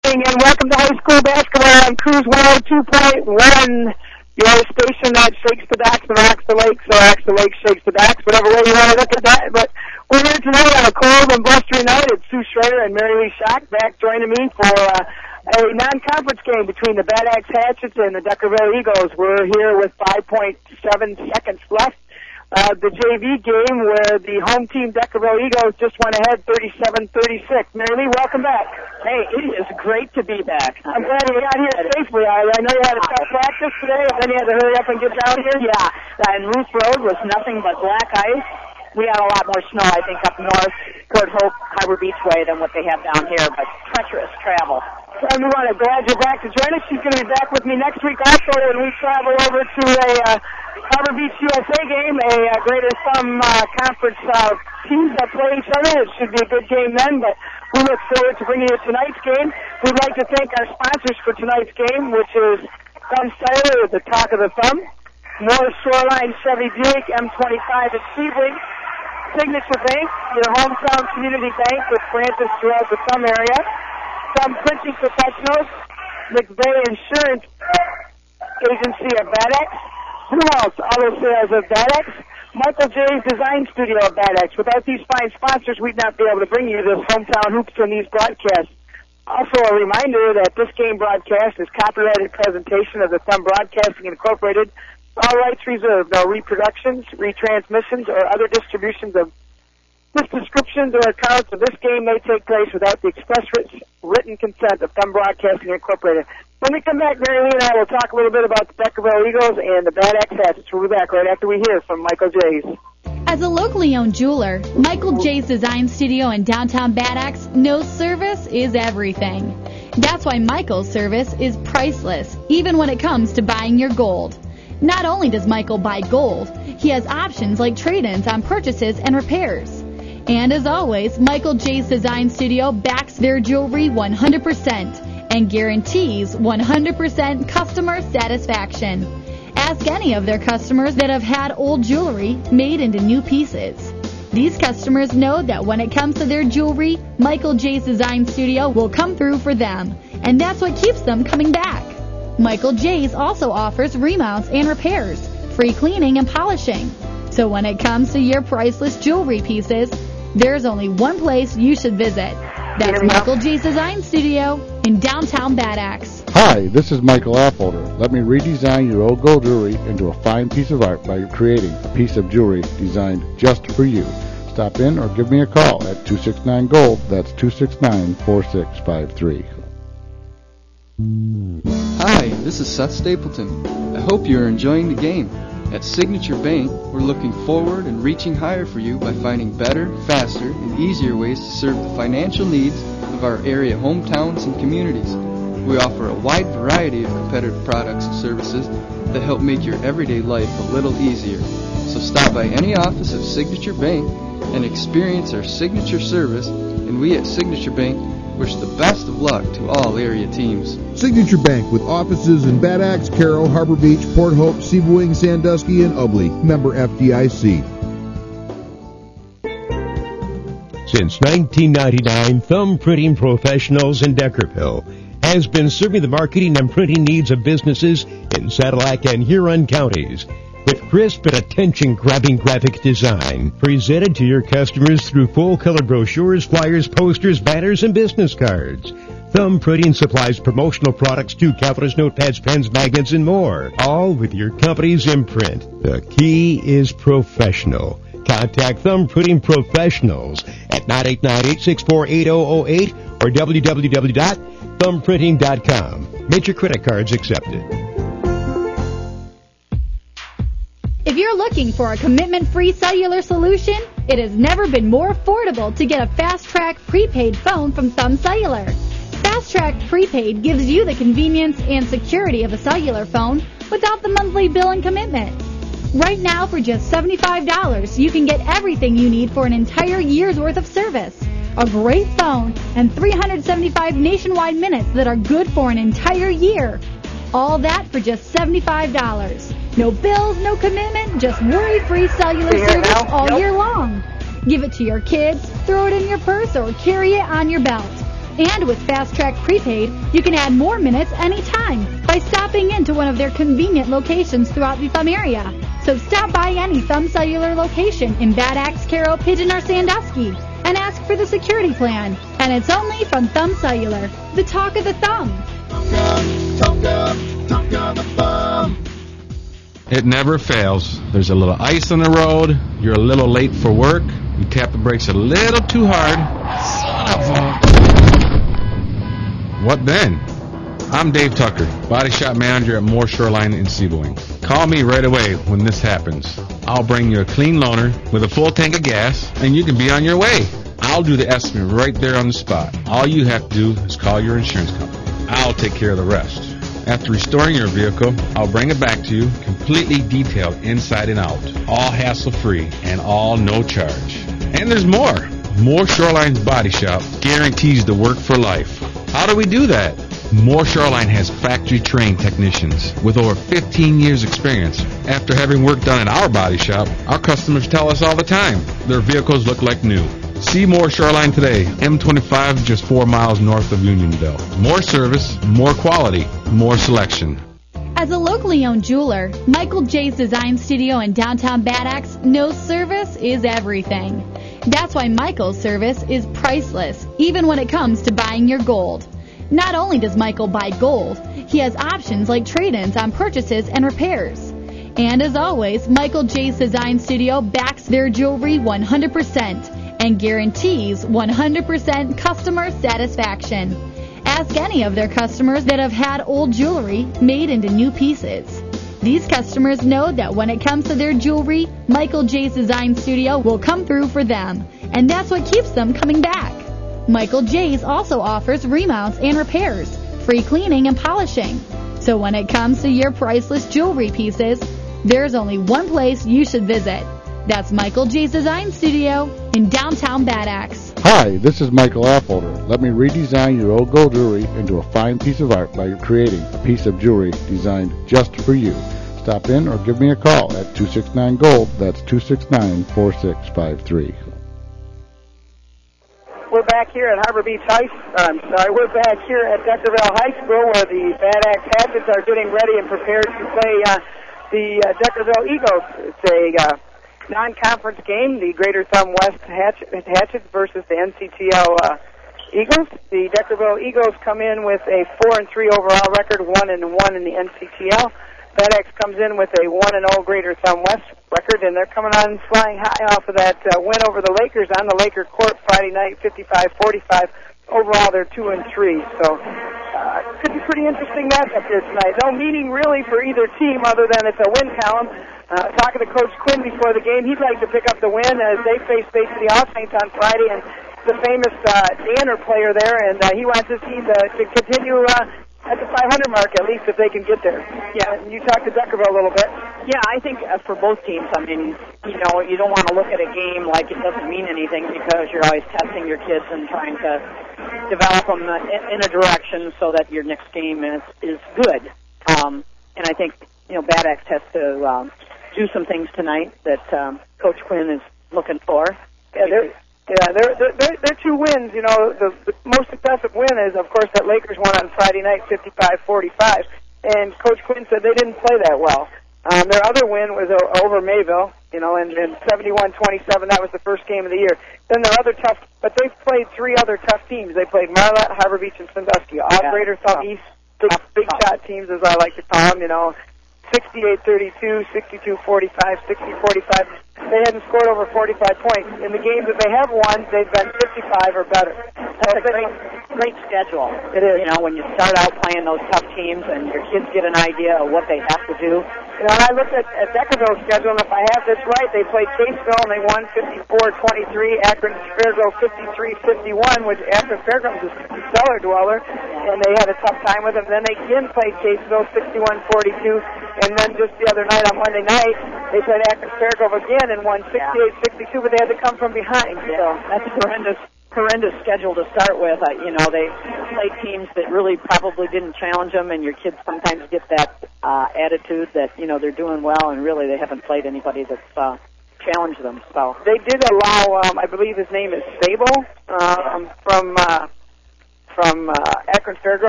evening and welcome to high school basketball on Cruise 102.1, your station that shakes the docks and rocks the lakes, or rocks the lakes, shakes the docks, whatever way you want to look at that. But we're here tonight on a cold and blustery night. It's Sue Schrader and Mary Lee Schock back joining me for a non-conference game between the Bad Axe Hatchets and the Deckerville Eagles. We're here with 5.7 seconds left. The JV game where the home team Deckerville Eagles just went ahead 37-36. Mary Lee, welcome back. Hey, it is great to be back. I'm glad you got here safely. I know you had a tough practice today, and then you had to hurry up and get down here. Yeah, and Ruth Road was nothing but black ice. We had a lot more snow, I think, up north toward Hope, Harbor Beach way than what they have down here, but treacherous travel. I'm glad you're back to join us. She's going to be back with me next week also when we travel over to a Harbor Beach USA game, a Greater Thumb Conference teams that play each other. It should be a good game then, but we look forward to bringing you tonight's game. We'd like to thank our sponsors for tonight's game, which is Thumb Styler with the Talk of the Thumb, Morris Shoreline Chevy Buick M25 at Sebring, Signature Bank, your hometown community bank with branches throughout the Thumb area, Thumb Printing Professionals, McVeigh Insurance Agency of Bad Axe, Who Else Auto Sales of Bad Axe, Michael J's Design Studio of Bad Axe. Without these fine sponsors, we'd not be able to bring you this hometown hoops and these broadcasts. Also, a reminder that this game broadcast is copyrighted presentation of the Thumb Broadcasting Incorporated. All rights reserved. No reproductions, retransmissions, or other distributions of this descriptions or accounts of this game may take place without the express written consent of Thumb Broadcasting Incorporated. When we come back, Mary Lee and I will talk a little bit about the Deckerville Eagles and the Bad Axe Hatchets. We'll be back right after we hear from Michael J's. As a locally owned jeweler, Michael J's Design Studio in downtown Bad Axe knows service is everything. That's why Michael's service is priceless, even when it comes to buying your gold. Not only does Michael buy gold, he has options like trade-ins on purchases and repairs. And as always, Michael J's Design Studio backs their jewelry 100% and guarantees 100% customer satisfaction. Ask any of their customers that have had old jewelry made into new pieces. These customers know that when it comes to their jewelry, Michael J's Design Studio will come through for them, and that's what keeps them coming back. Michael J's also offers remounts and repairs, free cleaning and polishing. So when it comes to your priceless jewelry pieces, there's only one place you should visit. That's Michael J's Design Studio in downtown Bad Axe. Hi, this is Michael Affolter. Let me redesign your old gold jewelry into a fine piece of art by creating a piece of jewelry designed just for you. Stop in or give me a call at 269-GOLD. That's 269-4653. Hi, this is Seth Stapleton. I hope you're enjoying the game. At Signature Bank, we're looking forward and reaching higher for you by finding better, faster, and easier ways to serve the financial needs of our area hometowns and communities. We offer a wide variety of competitive products and services that help make your everyday life a little easier. So stop by any office of Signature Bank and experience our signature service, and we at Signature Bank wish the best of luck to all area teams. Signature Bank with offices in Bad Axe, Carroll, Harbor Beach, Port Hope, Seaboing, Sandusky, and Ubley. Member FDIC. Since 1999, Thumb Printing Professionals in Deckerville has been serving the marketing and printing needs of businesses in Sadillac and Huron counties with crisp and attention-grabbing graphic design presented to your customers through full-color brochures, flyers, posters, banners, and business cards. Thumb Printing supplies promotional products to calendars, notepads, pens, magnets, and more, all with your company's imprint. The key is professional. Contact Thumb Printing Professionals at 989-864-8008 or www.thumbprinting.com. Major credit cards accepted. If you're looking for a commitment-free cellular solution, it has never been more affordable to get a Fast-Track prepaid phone from Thumb Cellular. Fast-Track prepaid gives you the convenience and security of a cellular phone without the monthly bill and commitment. Right now, for just $75, you can get everything you need for an entire year's worth of service. A great phone and 375 nationwide minutes that are good for an entire year. All that for just $75. No bills, no commitment, just worry-free cellular service all year long. Give it to your kids, throw it in your purse, or carry it on your belt. And with Fast Track Prepaid, you can add more minutes anytime by stopping into one of their convenient locations throughout the Thumb area. So stop by any Thumb Cellular location in Bad Axe, Carroll, Pigeon, or Sandusky and ask for the security plan. And it's only from Thumb Cellular, the talk of the thumb. Talk of the thumb. It never fails. There's a little ice on the road. You're a little late for work. You tap the brakes a little too hard. Son of a... What then? I'm Dave Tucker, body shop manager at Moore Shoreline in Seaboing. Call me right away when this happens. I'll bring you a clean loaner with a full tank of gas, and you can be on your way. I'll do the estimate right there on the spot. All you have to do is call your insurance company. I'll take care of the rest. After restoring your vehicle, I'll bring it back to you completely detailed inside and out. All hassle-free and all no charge. And there's more. Moore Shoreline's Body Shop guarantees the work for life. How do we do that? Moore Shoreline has factory-trained technicians with over 15 years' experience. After having work done in our body shop, our customers tell us all the time their vehicles look like new. See Moore Shoreline today, M25, just 4 miles north of Unionville. More service, more quality, more selection. As a locally owned jeweler, Michael J's Design Studio in downtown Bad Axe knows service is everything. That's why Michael's service is priceless, even when it comes to buying your gold. Not only does Michael buy gold, he has options like trade-ins on purchases and repairs. And as always, Michael J's Design Studio backs their jewelry 100% and guarantees 100% customer satisfaction. Ask any of their customers that have had old jewelry made into new pieces. These customers know that when it comes to their jewelry, Michael J's Design Studio will come through for them, and that's what keeps them coming back. Michael J's also offers remounts and repairs, free cleaning and polishing. So when it comes to your priceless jewelry pieces, there's only one place you should visit. That's Michael J's Design Studio in downtown Bad Axe. Hi, this is Michael Affolter. Let me redesign your old gold jewelry into a fine piece of art by creating a piece of jewelry designed just for you. Stop in or give me a call at 269-GOLD. That's 269-4653. We're back here at Harbor Beach we're back here at Deckerville High School where the Bad Axe Hatchets are getting ready and prepared to play the Deckerville Eagles. It's a non-conference game, the Greater Thumb West Hatchets versus the NCTL Eagles. The Deckerville Eagles come in with a 4-3 overall record, 1-1 in the NCTL. Bad Axe comes in with a 1-0 Greater Thumb West record, and they're coming on flying high off of that win over the Lakers on the Laker court Friday night, 55-45. Overall, they're 2-3. So could be pretty interesting matchup here tonight. No meaning really for either team other than it's a win column. Talking to Coach Quinn before the game, he'd like to pick up the win as they face Bay City All Saints on Friday, and the famous Danner player there, and he wants his team to continue at the 500 mark, at least if they can get there. Yeah, and you talked to Deckerville a little bit. Yeah, I think for both teams, I mean, you don't want to look at a game like it doesn't mean anything because you're always testing your kids and trying to develop them in a direction so that your next game is good. And I think, Bad Axe has to do some things tonight that Coach Quinn is looking for. Yeah, they're 2 wins. The most impressive win is, of course, that Lakers won on Friday night, 55-45. And Coach Quinn said they didn't play that well. Their other win was over Mayville, and 71-27. That was the first game of the year. Then their other tough, but they've played 3 other tough teams. They played Marlette, Harbor Beach, and Sandusky. All Greater Thumb East, big shot teams, as I like to call them. 68-32, 62-45, 60-45. They hadn't scored over 45 points. In the games that they have won, they've been 55 or better. That's a great schedule. It is. When you start out playing those tough teams and your kids get an idea of what they have to do. And I looked at Deckerville's schedule, and if I have this right, they played Caseville, and they won 54-23. Akron Fairgrove 53-51, which Akron Fairgrove's a cellar dweller, and they had a tough time with them. Then they again played Caseville 61-42, and then just the other night on Monday night, they played Akron Fairgrove again and won 68-62, but they had to come from behind. Yeah. So that's a horrendous schedule to start with. They played teams that really probably didn't challenge them, and your kids sometimes get that attitude that they're doing well, and really they haven't played anybody that's challenged them. So they did allow, I believe his name is Sable from from Akron Fairgrounds.